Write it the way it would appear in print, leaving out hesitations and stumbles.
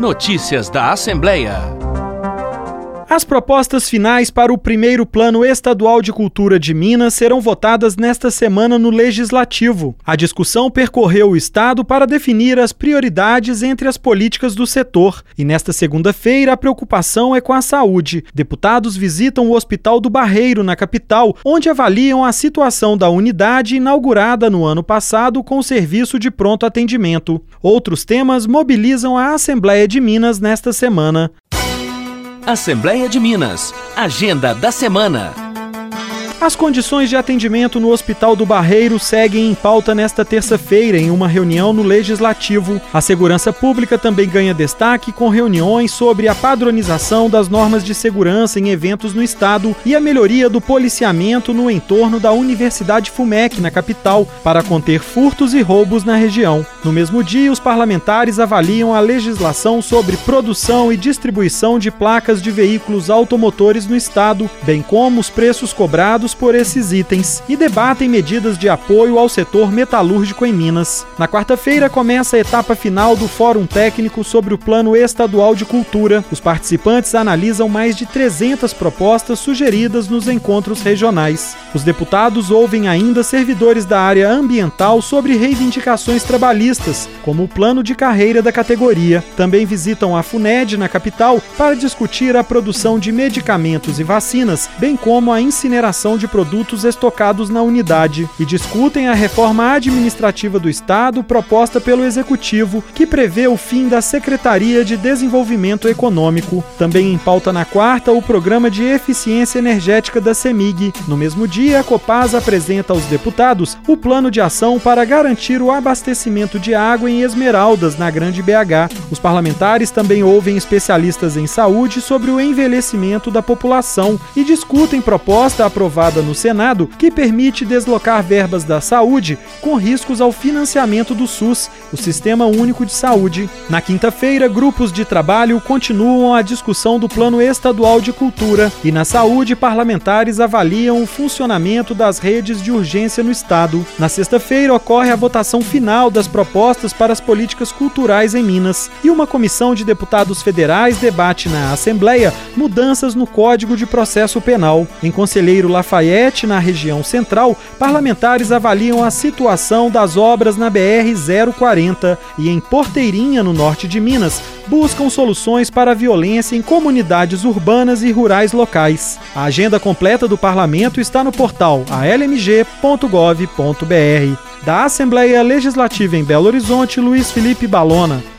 Notícias da Assembleia. As propostas finais para o primeiro Plano Estadual de Cultura de Minas serão votadas nesta semana no Legislativo. A discussão percorreu o Estado para definir as prioridades entre as políticas do setor. E nesta segunda-feira, a preocupação é com a saúde. Deputados visitam o Hospital do Barreiro, na capital, onde avaliam a situação da unidade inaugurada no ano passado com o serviço de pronto atendimento. Outros temas mobilizam a Assembleia de Minas nesta semana. Assembleia de Minas. Agenda da semana. As condições de atendimento no Hospital do Barreiro seguem em pauta nesta terça-feira, em uma reunião no Legislativo. A segurança pública também ganha destaque com reuniões sobre a padronização das normas de segurança em eventos no estado e a melhoria do policiamento no entorno da Universidade FUMEC, na capital, para conter furtos e roubos na região. No mesmo dia, os parlamentares avaliam a legislação sobre produção e distribuição de placas de veículos automotores no estado, bem como os preços cobrados por esses itens, e debatem medidas de apoio ao setor metalúrgico em Minas. Na quarta-feira começa a etapa final do Fórum Técnico sobre o Plano Estadual de Cultura. Os participantes analisam mais de 300 propostas sugeridas nos encontros regionais. Os deputados ouvem ainda servidores da área ambiental sobre reivindicações trabalhistas, como o plano de carreira da categoria. Também visitam a FUNED, na capital, para discutir a produção de medicamentos e vacinas, bem como a incineração de produtos estocados na unidade, e discutem a reforma administrativa do Estado proposta pelo Executivo, que prevê o fim da Secretaria de Desenvolvimento Econômico. Também em pauta na quarta, o Programa de Eficiência Energética da CEMIG. No mesmo dia, a Copasa apresenta aos deputados o plano de ação para garantir o abastecimento de água em Esmeraldas, na Grande BH. Os parlamentares também ouvem especialistas em saúde sobre o envelhecimento da população e discutem proposta aprovada no Senado que permite deslocar verbas da saúde com riscos ao financiamento do SUS, o Sistema Único de Saúde. Na quinta-feira, grupos de trabalho continuam a discussão do Plano Estadual de Cultura e na saúde, parlamentares avaliam o funcionamento das redes de urgência no Estado. Na sexta-feira, ocorre a votação final das propostas para as políticas culturais em Minas e uma comissão de deputados federais debate na Assembleia mudanças no Código de Processo Penal. Em Conselheiro Lafayette, na região central, parlamentares avaliam a situação das obras na BR-040 e em Porteirinha, no norte de Minas, buscam soluções para a violência em comunidades urbanas e rurais locais. A agenda completa do parlamento está no portal almg.gov.br. Da Assembleia Legislativa em Belo Horizonte, Luiz Felipe Balona.